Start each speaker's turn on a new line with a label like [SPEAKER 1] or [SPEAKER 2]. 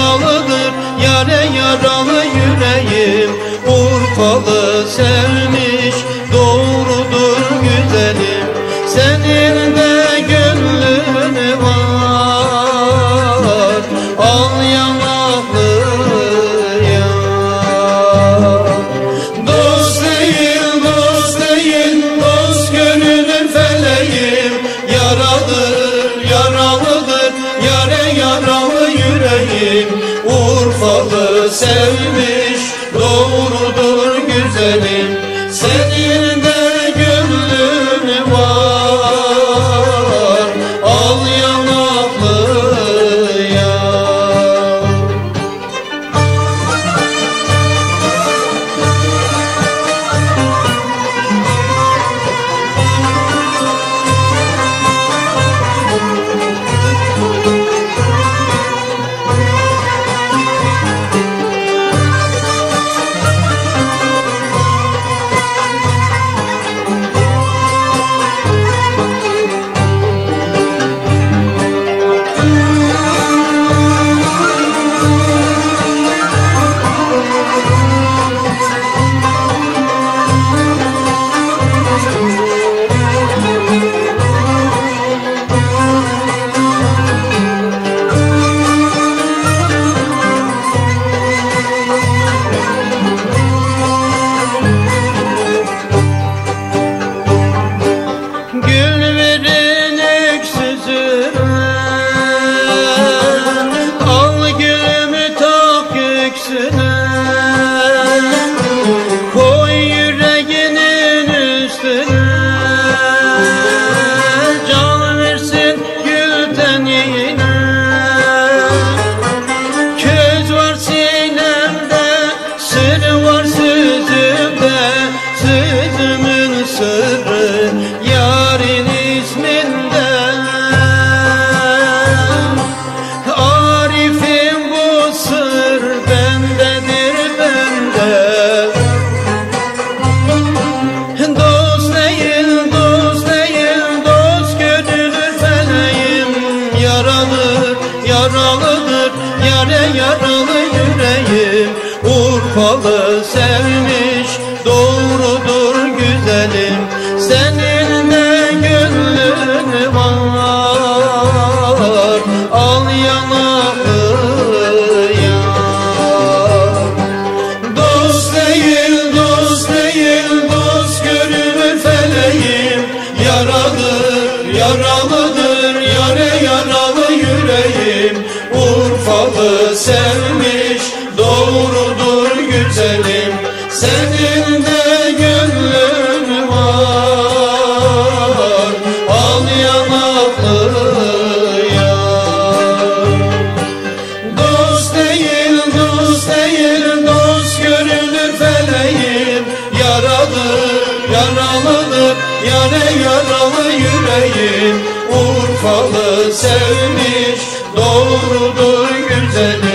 [SPEAKER 1] yaralıdır, yare yaralı yüreğim. Urfalı sevmiş, doğrudur güzelim. Senin de gönlün var, al yanaklı yar. Dost değil, dost değil, dost gönlünün feleğim. Yaralıdır, yaralıdır, yare yaralı yüreğim. Urfalı sevmiş, doğrudur güzelim. Senin de gönlün var, al yanaklı yar. Koy yüreğinin üstüne, can versin gülden yine. Köz var sinemde, sır var sözümde. Sözümün sırrı yarın isminde. Arif'im bu sır bendedir bende. Dost değil, dost değil, dost gönüllü feleğim. Yaralı, yaralıdır, yare yaralı yüreğim. Urfalı sevmiş, doğrudur güzelim. Senin de gönlün var, al yanaklı yar. Dost değil, dost değil, dost gönlün feleğim. Yaralıdır, yaralıdır, yare yaralı yüreğim. Urfalı sevmiş, doğrudur güzelim. Senin de gönlün var, al yanaklı yar. Dost değil, dost değil, dost görünür feleğim. Yaralıdır, yaralıdır, yare yaralı yüreğim. Urfalı sevmiş, doğrudur güzelim.